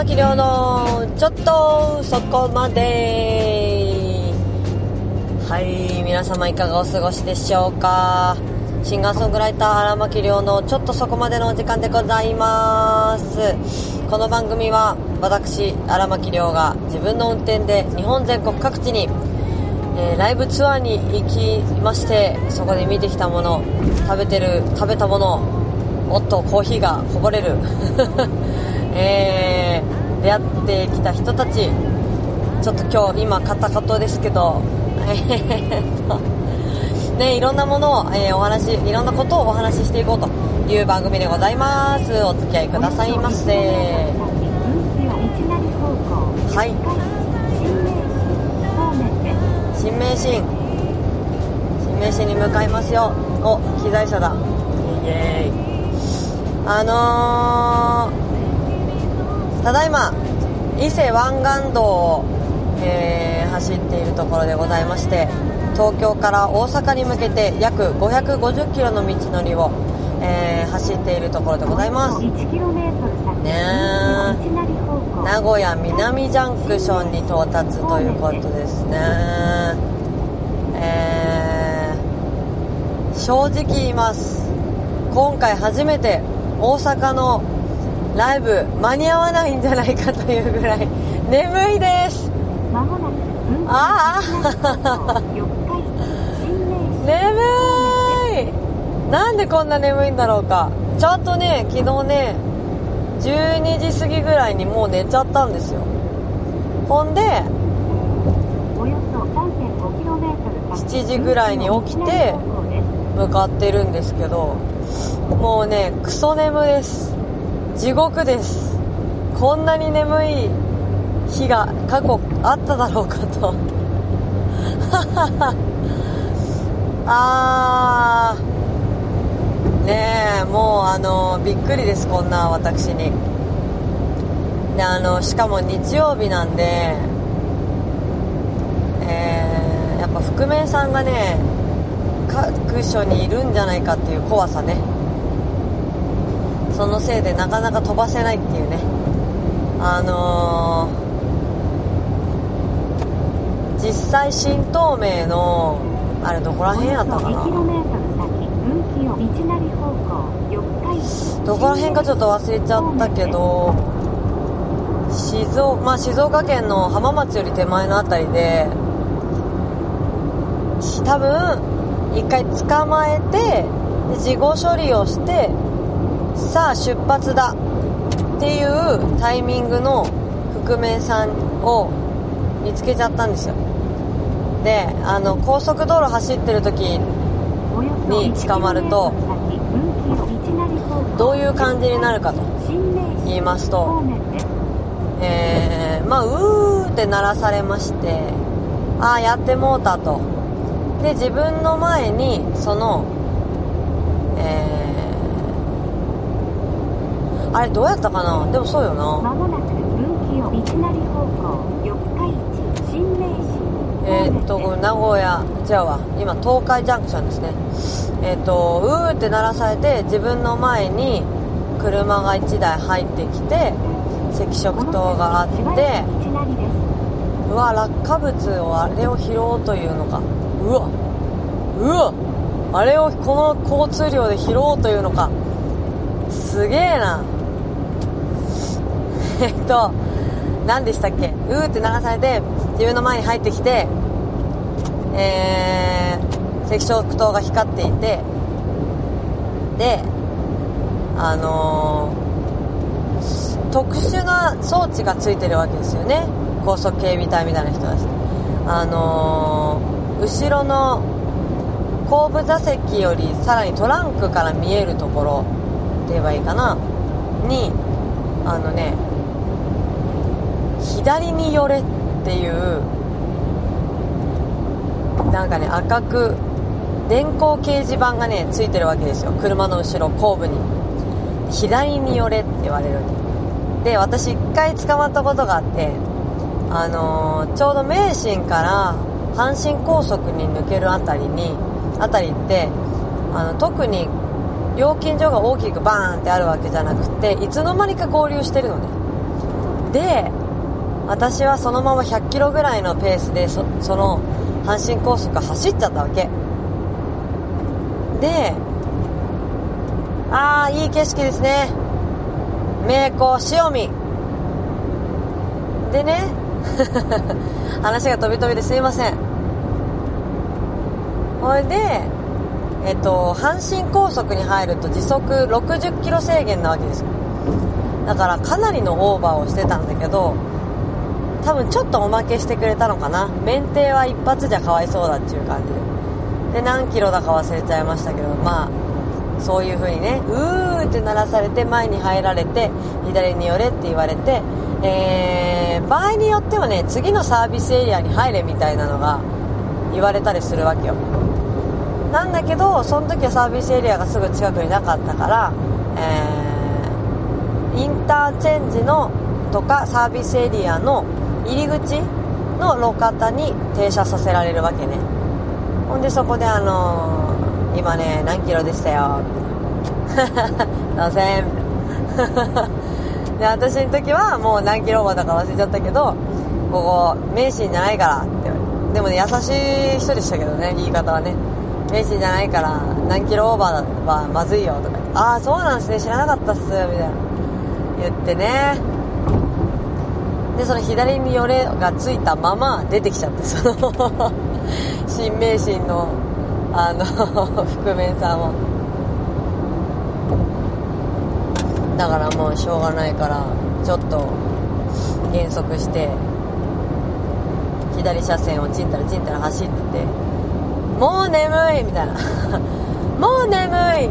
木亮のちょっとそこまで。はい、皆様いかがお過ごしでしょうか。シンガーソングライター荒牧亮のちょっとそこまでのお時間でございます。この番組は私荒牧亮が自分の運転で日本全国各地に、ライブツアーに行きまして、そこで見てきたもの、食べたもの、おっとコーヒーがこぼれる出会ってきた人たち、ちょっと今日今カタカタですけどね、いろんなものを、いろんなことをお話ししていこうという番組でございます。お付き合いくださいませ。はい、新名神に向かいますよ。お、機材車だ。イエーイ。ただいま伊勢湾岸道を、走っているところでございまして、東京から大阪に向けて約550キロの道のりを、走っているところでございますね。名古屋南ジャンクションに到達ということですね。正直言います、今回初めて大阪のライブ間に合わないんじゃないかというぐらい眠いです。眠い。なんでこんな眠いんだろうか。ちゃんとね、昨日ね12時過ぎぐらいにもう寝ちゃったんですよ。ほんで7時ぐらいに起きて向かってるんですけど、もうねクソ眠です。地獄です。こんなに眠い日が過去あっただろうかとねえ、もうびっくりです、こんな私に。でしかも日曜日なんで、やっぱ覆面さんがね各所にいるんじゃないかっていう怖さね。そのせいでなかなか飛ばせないっていうね。実際新東名のあれどこら辺やったかな、どこら辺かちょっと忘れちゃったけど、静岡県の浜松より手前のあたりで、多分一回捕まえて事後処理をして、さあ出発だっていうタイミングの覆面さんを見つけちゃったんですよ。で高速道路走ってる時に捕まるとどういう感じになるかと言いますと、うーって鳴らされまして、やってもうたと。で自分の前にそのあれどうやったかな、でもそうよな、間もなく運気を道なり方向四日市新名神名古屋じゃあわ、今東海ジャンクションですね。うーって鳴らされて、自分の前に車が1台入ってきて、赤色灯があって、うわ落下物をあれを拾おうというのか、うわあれをこの交通量で拾おうというのか、すげえな。何でしたっけ、うーって流されて自分の前に入ってきて、赤色灯が光っていて、で特殊な装置がついてるわけですよね、高速警備隊みたいな人です。後ろの後部座席よりさらにトランクから見えるところって言えばいいかなに、左に寄れっていうなんかね、赤く電光掲示板がねついてるわけですよ、車の後ろ後部に。左に寄れって言われる。で私一回捕まったことがあって、ちょうど名神から阪神高速に抜けるあたりって特に料金所が大きくバーンってあるわけじゃなくて、いつの間にか合流してるのね。 で私はそのまま100キロぐらいのペースでその阪神高速走っちゃったわけで、いい景色ですね、名港塩見でね話が飛び飛びですいません。これで阪神高速に入ると時速60キロ制限なわけですよ。だからかなりのオーバーをしてたんだけど、多分ちょっとおまけしてくれたのかな。免停は一発じゃかわいそうだっていう感じで何キロだか忘れちゃいましたけど、まあそういう風にね、うーって鳴らされて前に入られて左に寄れって言われて、場合によってはね、次のサービスエリアに入れみたいなのが言われたりするわけよ。なんだけどその時はサービスエリアがすぐ近くになかったから、インターチェンジのとかサービスエリアの入り口の路肩に停車させられるわけね。ほんでそこで今ね何キロでしたよすいませんで私の時はもう何キロオーバーだか忘れちゃったけど、ここ名神じゃないからって。でもね、優しい人でしたけどね、言い方はね、名神じゃないから何キロオーバーはまずいよとか、そうなんですね、知らなかったっすみたいな言ってね。でその左に寄れがついたまま出てきちゃって、その新名神の覆面さんはだからもうしょうがないからちょっと減速して左車線をちんたらちんたら走ってて、もう眠いみたいなもう眠い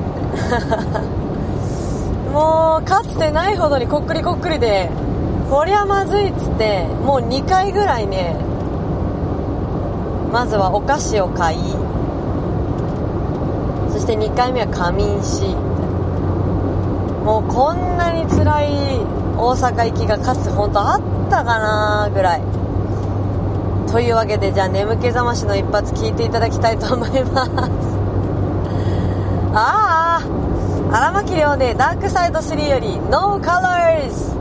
もうかつてないほどにこっくりこっくりで、こりゃまずいっつってもう2回ぐらいね、まずはお菓子を買い、そして2回目は仮眠し、もうこんなに辛い大阪行きがかつて本当あったかなぐらいというわけで、じゃあ眠気覚ましの一発聞いていただきたいと思います荒牧亮でダークサイド3より No Colors。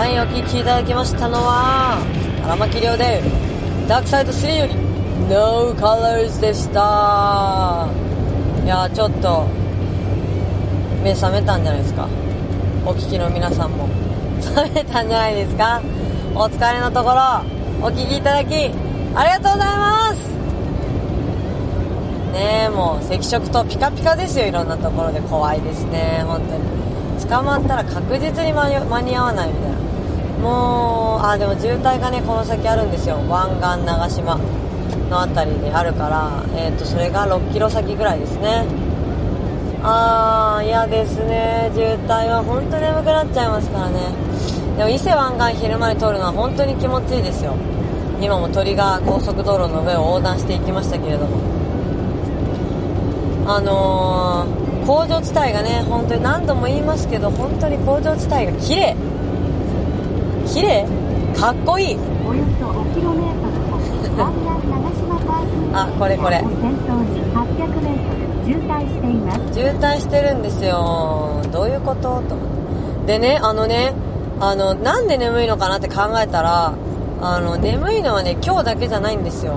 はい、お聴きいただきましたのは荒牧亮でダークサイド3より No Colors でした。いやちょっと目覚めたんじゃないですか。お聞きの皆さんも覚めたんじゃないですか。お疲れのところお聞きいただきありがとうございますね。えもう赤色灯ピカピカですよ。いろんなところで怖いですね。本当に捕まったら確実に間に合わないみたいな。もうでも渋滞がねこの先あるんですよ。湾岸長島のあたりにあるから、それが6キロ先ぐらいですね。嫌ですね。渋滞は本当に眠くなっちゃいますからね。でも伊勢湾岸昼間に通るのは本当に気持ちいいですよ。今も鳥が高速道路の上を横断していきましたけれども、工場地帯がね本当に何度も言いますけど、本当に工場地帯が綺麗かっこいい。 およそ5キロメートル先湾岸長島パーキングこれ先頭に800メートル渋滞しています。 渋滞してるんですよ。どういうことと思って。でねなんで眠いのかなって考えたら、眠いのはね今日だけじゃないんですよ。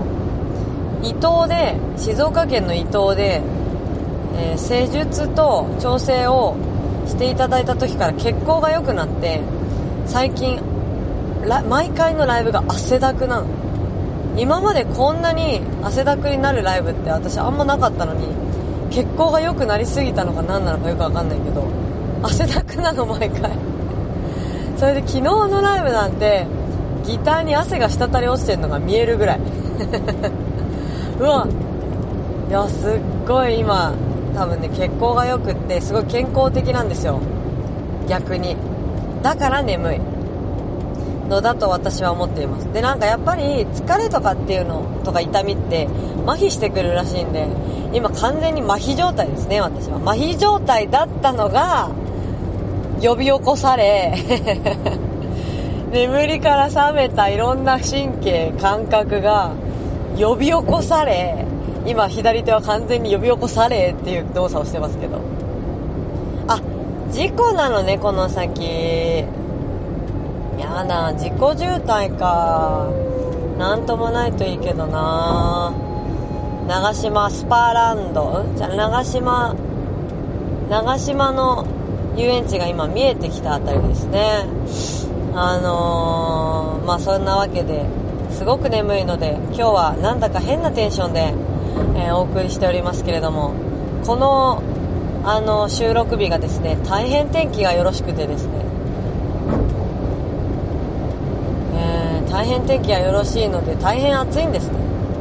静岡県の伊東で、施術と調整をしていただいた時から血行が良くなって、最近毎回のライブが汗だくなの。今までこんなに汗だくになるライブって私あんまなかったのに、血行が良くなりすぎたのか何なのかよくわかんないけど汗だくなの毎回。それで昨日のライブなんてギターに汗が滴り落ちてるのが見えるぐらいうわ、いやすっごい今多分ね血行が良くってすごい健康的なんですよ。逆にだから眠いのだと私は思っています。でやっぱり疲れとかっていうのとか痛みって麻痺してくるらしいんで、今完全に麻痺状態ですね。私は麻痺状態だったのが呼び起こされ眠りから覚めたいろんな神経感覚が呼び起こされ、今左手は完全に呼び起こされっていう動作をしてますけど、事故なのねこの先。やだ、事故渋滞か。なんともないといいけどな。長島スパーランド長島の遊園地が今見えてきたあたりですね。そんなわけですごく眠いので今日はなんだか変なテンションで、お送りしておりますけれども、この収録日がですね大変天気がよろしくてですね、大変天気がよろしいので大変暑いんですね。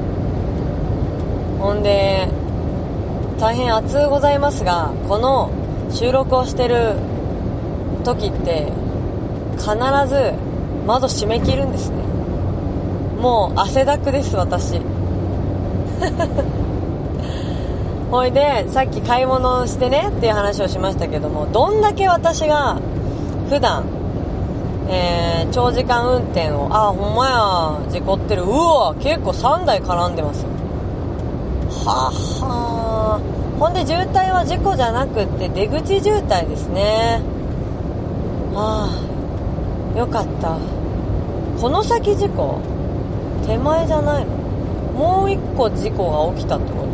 ほんで大変暑うございますが、この収録をしてる時って必ず窓閉め切るんですね。もう汗だくです私ほいでさっき買い物をしてねっていう話をしましたけども、どんだけ私が普段長時間運転をほんまや事故ってる。うわ結構3台絡んでますよ。ほんで渋滞は事故じゃなくって出口渋滞ですね。よかった。この先事故手前じゃないの？もう一個事故が起きたってこと？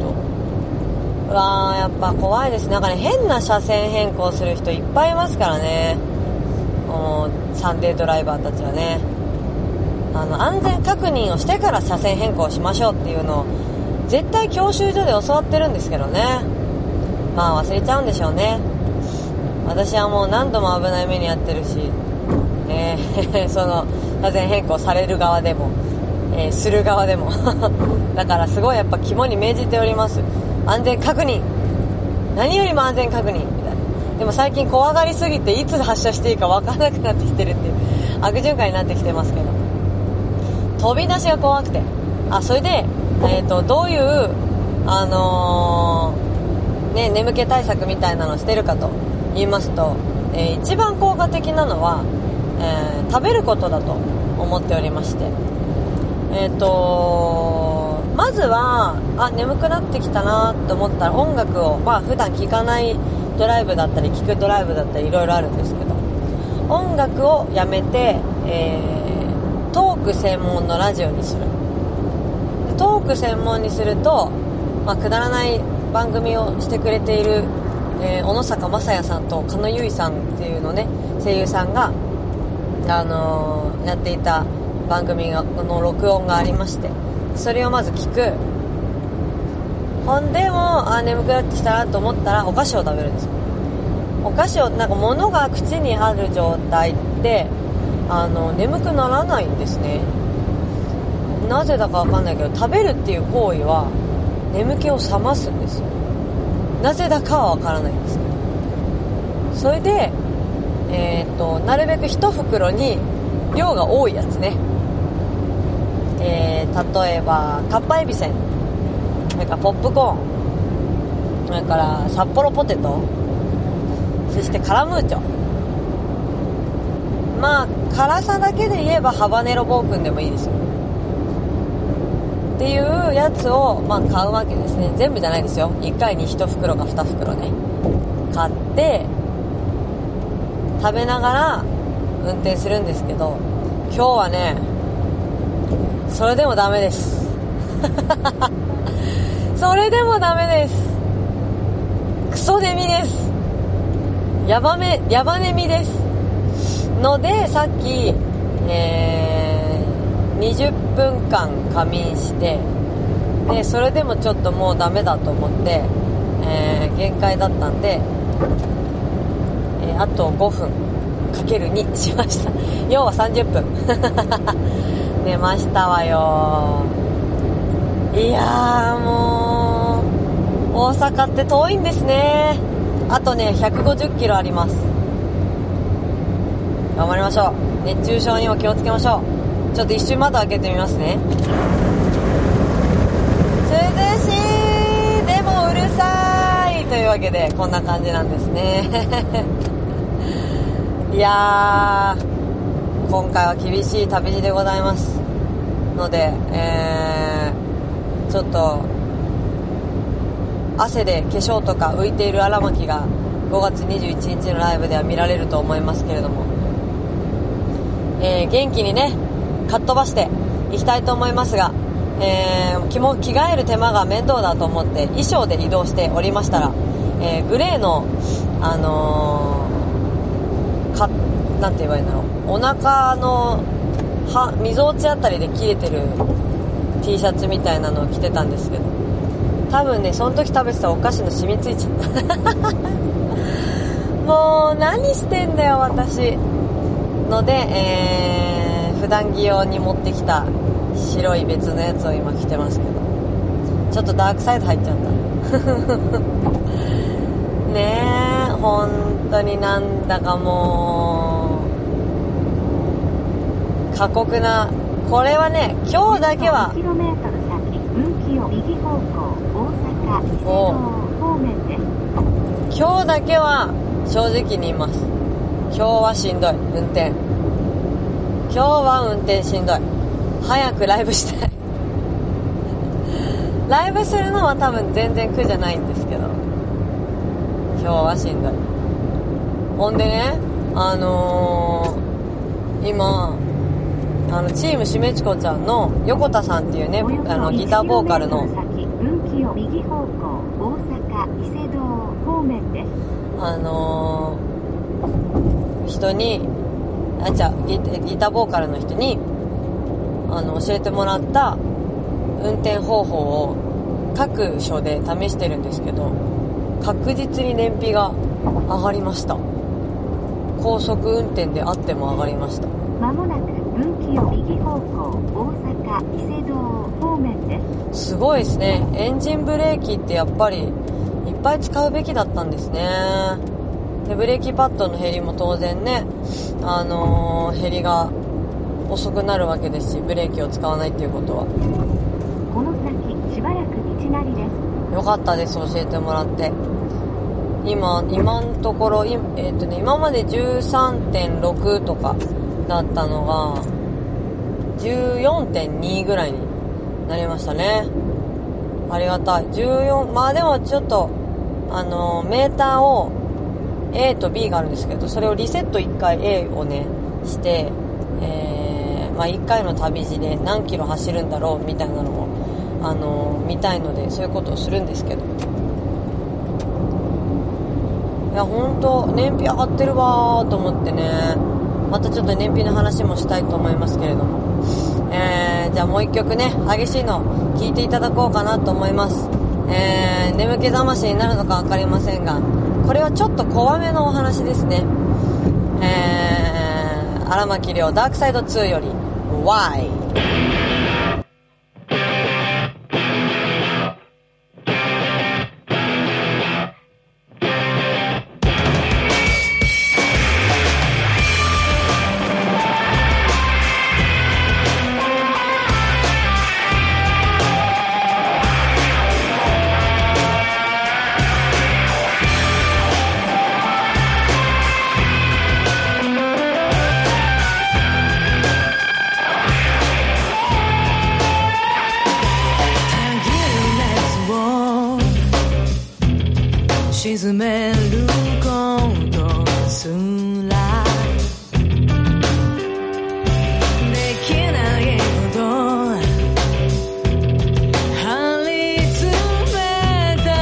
やっぱ怖いです。変な車線変更する人いっぱいいますからね。サンデードライバーたちはね、安全確認をしてから車線変更しましょうっていうのを絶対教習所で教わってるんですけどね。忘れちゃうんでしょうね。私はもう何度も危ない目に遭ってるし、その車線変更される側でも、する側でもだからすごいやっぱ肝に銘じております。安全確認、何よりも安全確認みたいな。でも最近怖がりすぎていつ発射していいか分からなくなってきてるっていう悪循環になってきてますけど、飛び出しが怖くて、それでどういう眠気対策みたいなのをしてるかと言いますと、一番効果的なのは、食べることだと思っておりまして、まずは眠くなってきたなと思ったら音楽を、普段聴かないドライブだったり聴くドライブだったりいろいろあるんですけど、 音楽をやめて、トーク専門のラジオにする。トーク専門にすると、くだらない番組をしてくれている、小野坂正也さんと狩野由依さんっていうのね、声優さんが、やっていた番組の録音がありまして、それをまず聞く。ほんでも眠くなってきたなと思ったらお菓子を食べるんですよ。お菓子を物が口にある状態って眠くならないんですね。なぜだかわかんないけど、食べるっていう行為は眠気を覚ますんですよ。なぜだかはわからないんですけど、それでなるべく一袋に量が多いやつね、例えばかっぱえびせん、それからポップコーン、それから札幌ポテト、そしてカラムーチョ、辛さだけで言えばハバネロ暴君でもいいですよっていうやつを買うわけですね。全部じゃないですよ、1回に1袋か2袋ね買って食べながら運転するんですけど、今日はねそれでもダメですそれでもダメです。クソ眠です。ヤバ眠ですので、さっき、20分間仮眠して、でそれでもちょっともうダメだと思って、限界だったんで、あと5分かける2しました。要は30分寝ましたわよ。いやー、もう大阪って遠いんですね。あとね150キロあります。頑張りましょう。熱中症にも気をつけましょう。ちょっと一瞬窓開けてみますね。涼しい、でもうるさいというわけでこんな感じなんですねいやー、今回は厳しい旅路でございますので、ちょっと汗で化粧とか浮いている荒牧が5月21日のライブでは見られると思いますけれども、元気にねかっ飛ばしていきたいと思いますが、着替える手間が面倒だと思って衣装で移動しておりましたら、グレーのなんて言えばいいんだろう、お腹のみぞおちあたりで切れてる T シャツみたいなのを着てたんですけど、多分ねその時食べてたお菓子の染みついちゃったもう何してんだよ私ので、普段着用に持ってきた白い別のやつを今着てますけど、ちょっとダークサイド入っちゃったねえ、本当になんだかもう過酷な、これはね今日だけは 1km 先分岐を右方向大阪伊勢堂方面です。 今日だけは正直に言います。今日はしんどい運転、今日は運転しんどい。早くライブしたいライブするのは多分全然苦じゃないんですけど、今日はしんどい。ほんでね今チームしめちこちゃんの横田さんっていうねギターボーカルの分岐を右方向大阪伊勢堂方面です。 人にギターボーカルの人に教えてもらった運転方法を各所で試してるんですけど、確実に燃費が上がりました。高速運転であっても上がりました。 まもなく分岐を右方向大阪伊勢堂方面です。 すごいですね。エンジンブレーキってやっぱりいっぱい使うべきだったんですね。でブレーキパッドの減りも当然ね減りが遅くなるわけですし、ブレーキを使わないっていうことはこの先しばらく道なりです。 よかったです、教えてもらって。今のところ今まで 13.6 とかだったのが 14.2 ぐらいになりましたね。ありがたい。14、でもちょっとメーターを A と B があるんですけど、それをリセット1回 A をねして、1回の旅路で何キロ走るんだろうみたいなのを見たいので、そういうことをするんですけど、いやほんと燃費上がってるわーと思ってね、またちょっと燃費の話もしたいと思いますけれども、じゃあもう一曲ね激しいの聴いていただこうかなと思います。眠気覚ましになるのか分かりませんが、これはちょっと怖めのお話ですね。荒牧亮ダークサイド2より Why。 沈めることすらできないほど張り詰めた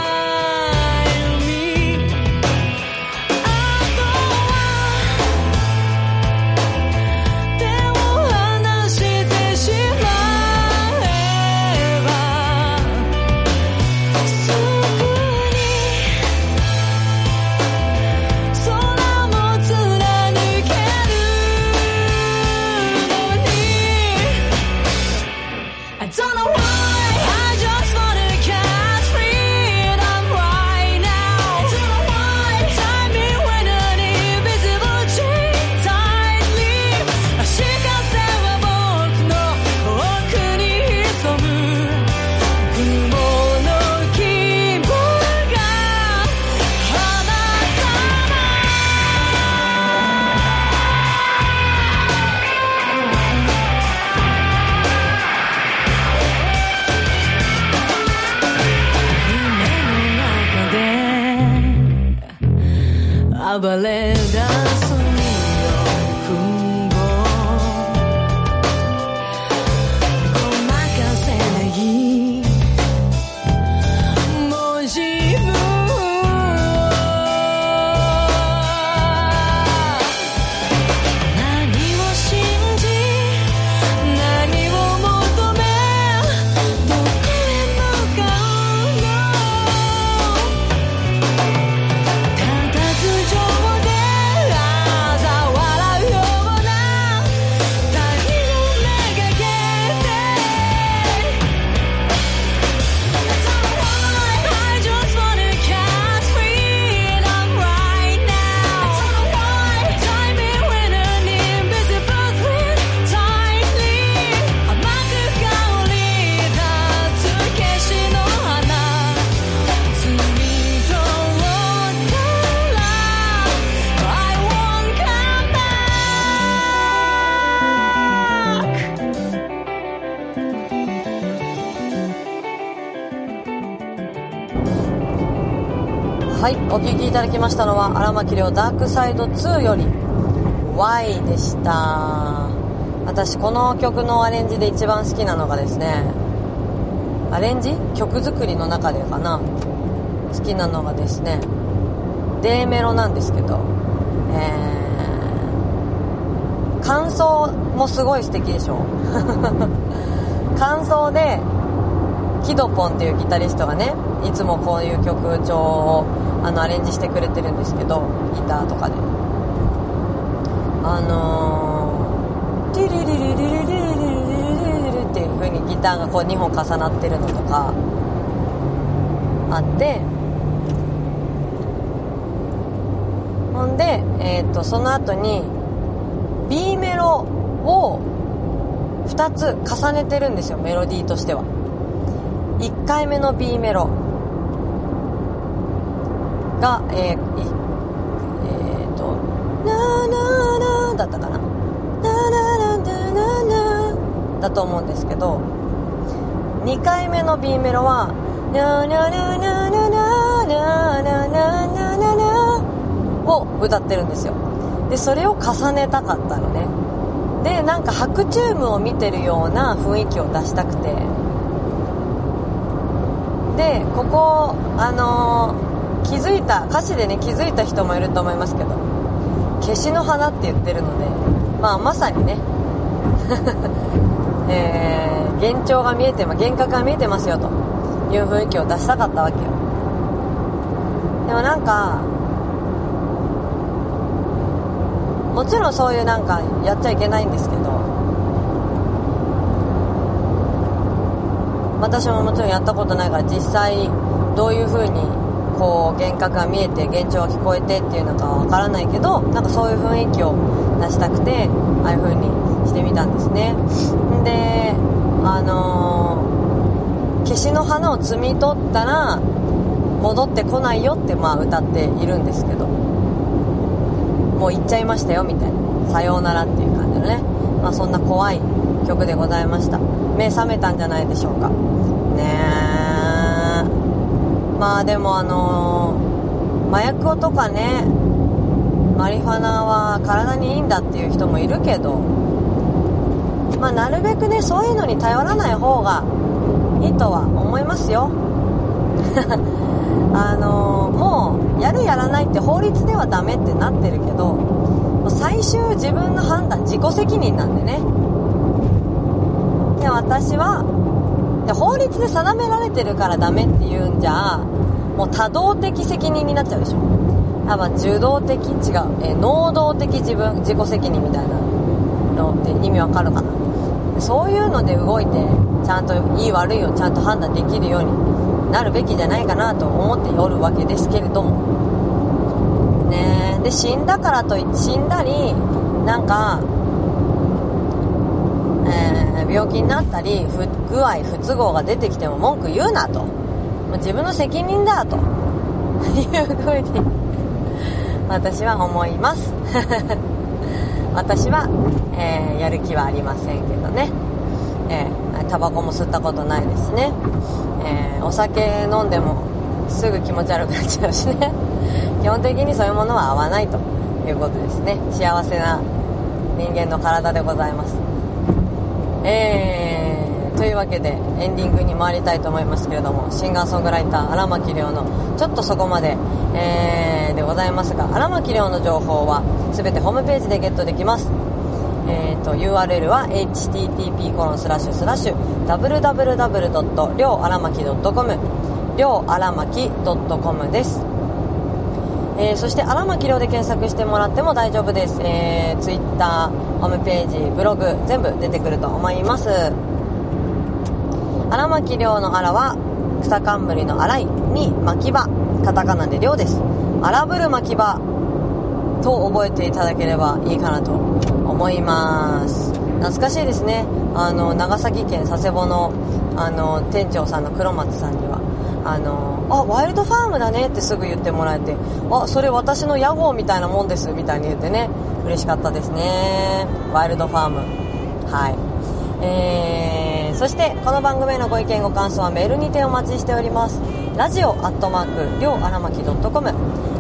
指、あとは手を離してしまえばすぐに空も貫けるのに I don't know why I just wanna catch freedom right now. I don't know why tie me with an invisible chain tightly. 足かせは僕の奥に潜む雲の希望が離さない。夢の中で暴れ出すよ欲望ごまかせないもう自分を何を信じ何を求めどこへ向かうのたたず情で嘲笑うような太陽めがけて I just wanna catch freedom right now. I don't know why tie me with an invisible thread tightly. 甘く香り立つ消しの花摘み取ったら I won't come back。 はい、お聴きいただきましたのは荒牧亮ダークサイド2より Why でした。私この曲のアレンジで一番好きなのがですね、アレンジ曲作りの中でかな、好きなのがですね D メロなんですけど、感想もすごい素敵でしょ感想でキドポンっていうギタリストがね、いつもこういう曲調をアレンジしてくれてるんですけど、ギターとかでティリリリリリリリリリリリっていう風にギターがこう2本重なってるのとかあって、ほんでその後に B メロを2つ重ねてるんですよ、メロディーとしては。1回目の B メロがなななだったかな、ななななななだと思うんですけど、2回目の B メロはななななななななななななを歌ってるんですよ。でそれを重ねたかったのね。でなんか白チュームを見てるような雰囲気を出したくて、でここ気づいた、歌詞でね気づいた人もいると思いますけど、消しの花って言ってるので、まさにね幻聴が見えて、幻覚が見えてますよという雰囲気を出したかったわけよ。でもなんかもちろんそういうなんかやっちゃいけないんですけど、私ももちろんやったことないから実際どういう風にこう幻覚が見えて幻聴が聞こえてっていうのかはわからないけど、なんかそういう雰囲気を出したくてああいう風にしてみたんですね。で消しの花を摘み取ったら戻ってこないよって歌っているんですけど、もう行っちゃいましたよみたいな、さようならっていう感じのね、そんな怖い曲でございました。目覚めたんじゃないでしょうかね。でも麻薬とかね、マリファナは体にいいんだっていう人もいるけど、なるべくねそういうのに頼らない方がいいとは思いますよもうやるやらないって法律ではダメってなってるけど、最終自分の判断、自己責任なんでね。で私は法律で定められてるからダメっていうんじゃもう多動的責任になっちゃうでしょ。受動的能動的自己責任みたいなのって意味わかるかな。そういうので動いてちゃんといい悪いをちゃんと判断できるようになるべきじゃないかなと思っておるわけですけれどもね。で死んだからといって死んだりなんか、病気になったり不具合不都合が出てきても文句言うなと、自分の責任だという風に私は思います私は、やる気はありませんけどね。タバコも吸ったことないですね。お酒飲んでもすぐ気持ち悪くなっちゃうしね基本的にそういうものは合わないということですね。幸せな人間の体でございます。というわけでエンディングに参りたいと思いますけれども、シンガーソングライター荒牧亮のちょっとそこまで、でございますが、荒牧亮の情報はすべてホームページでゲットできます。URL は http://www.ryoaramaki.com 亮荒牧 .com です。そして荒牧亮で検索してもらっても大丈夫です。Twitter、ホームページ、ブログ全部出てくると思います。荒牧亮の荒は草冠の荒いに牧場、カタカナで亮です。荒ぶる牧場と覚えていただければいいかなと思います。懐かしいですね。長崎県佐世保の店長さんの黒松さんにはワイルドファームだねってすぐ言ってもらえて、それ私の屋号みたいなもんですみたいに言ってね、嬉しかったですね。ワイルドファーム、はい。そしてこの番組へのご意見ご感想はメールにてお待ちしております。ラジオ@亮荒牧.com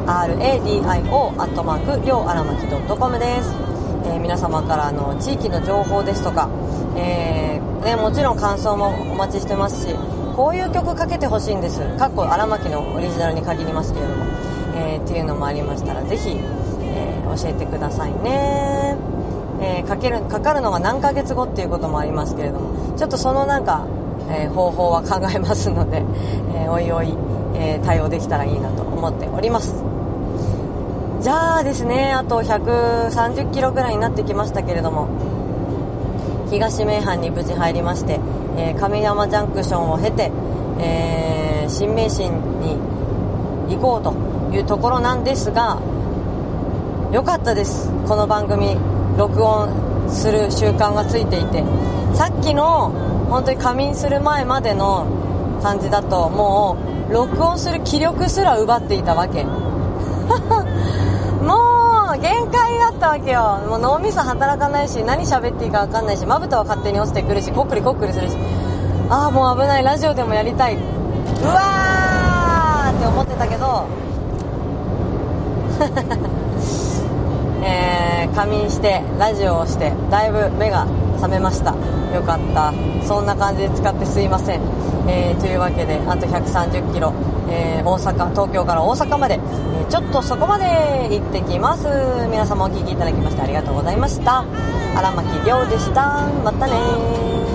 radio@亮荒牧.com です。皆様からの地域の情報ですとか、もちろん感想もお待ちしてますし、こういう曲かけてほしいんです、荒牧のオリジナルに限りますけれども、っていうのもありましたらぜひ、教えてくださいね。かかるのが何ヶ月後っていうこともありますけれども、ちょっとその方法は考えますので、おいおい、対応できたらいいなと思っております。じゃあですね、あと130キロぐらいになってきましたけれども、東名阪に無事入りまして、亀山ジャンクションを経て、新名神に行こうというところなんですが、良かったです。この番組録音する習慣がついていて、さっきの本当に仮眠する前までの感じだともう録音する気力すら奪っていたわけもう限界だったわけよ。もう脳みそ働かないし、何喋っていいか分かんないし、まぶたは勝手に落ちてくるし、こっくりこっくりするし、もう危ない、ラジオでもやりたい、うわーって思ってたけど、 仮眠してラジオをしてだいぶ目が覚めました。よかった。そんな感じで使ってすいません。というわけであと130キロ、東京から大阪まで、ちょっとそこまで行ってきます。皆様お聞きいただきましてありがとうございました。荒牧亮でした。またねー。